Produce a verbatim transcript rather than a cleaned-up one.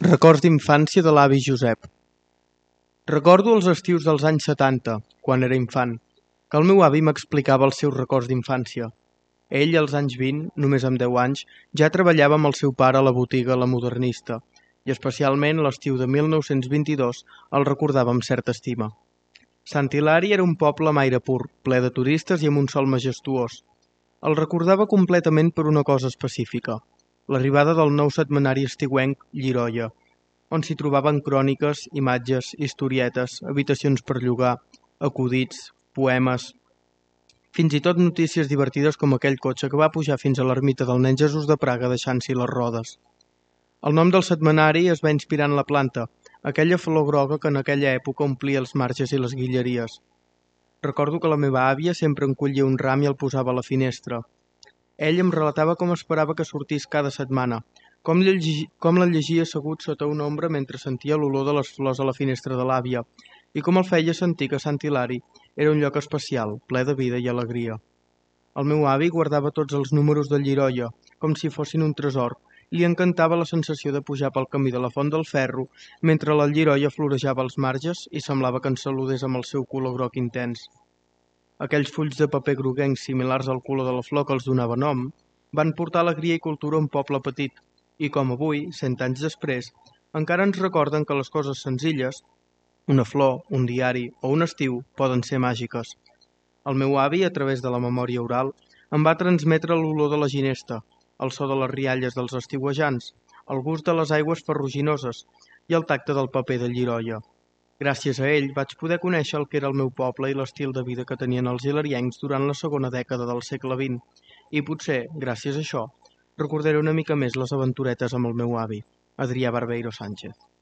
Records d'infància de l'avi Josep. Recordo els estius dels anys setanta, quan era infant, que el meu avi m'explicava els seus records d'infància. Ell, als anys vint, només amb deu anys, ja treballava amb el seu pare a la botiga La Modernista, i especialment l'estiu de mil nou-cents vint-i-dos el recordava amb certa estima. Sant Hilari era un poble amb aire pur, ple de turistes i amb un sol majestuós. El recordava completament per una cosa específica, l'arribada del nou setmanari estiuenc Lliroia, on s'hi trobaven cròniques, imatges, historietes, habitacions per llogar, acudits, poemes, fins i tot notícies divertides com aquell cotxe que va pujar fins a l'ermita del Nen Jesús de Praga deixant-s'hi les rodes. El nom del setmanari es va inspirar en la planta, aquella flor groga que en aquella època omplia els marges i les guilleries. Recordo que la meva àvia sempre en collia un ram i el posava a la finestra. Ell em relatava com esperava que sortís cada setmana, com, llegi, com la llegia assegut sota una ombra mentre sentia l'olor de les flors a la finestra de l'àvia, i com el feia sentir que Sant Hilari era un lloc especial, ple de vida i alegria. El meu avi guardava tots els números del Lliroia, com si fossin un tresor, i li encantava la sensació de pujar pel camí de la Font del Ferro mentre la Lliroia florejava als marges i semblava que ens saludés amb el seu color groc intens. Aquells fulls de paper groguencs similars al color de la flor que els donava nom, van portar alegria i cultura a un poble petit, i com avui, cent anys després, encara ens recorden que les coses senzilles, una flor, un diari o un estiu, poden ser màgiques. El meu avi, a través de la memòria oral, em va transmetre l'olor de la ginesta, el so de les rialles dels estiuejants, el gust de les aigües ferruginoses i el tacte del paper de Lliroia. Gràcies a ell vaig poder conèixer el que era el meu poble i l'estil de vida que tenien els hilariencs durant la segona dècada del segle vint, i potser, gràcies a això, recordaré una mica més les aventuretes amb el meu avi, Adrià Barbeiro Sánchez.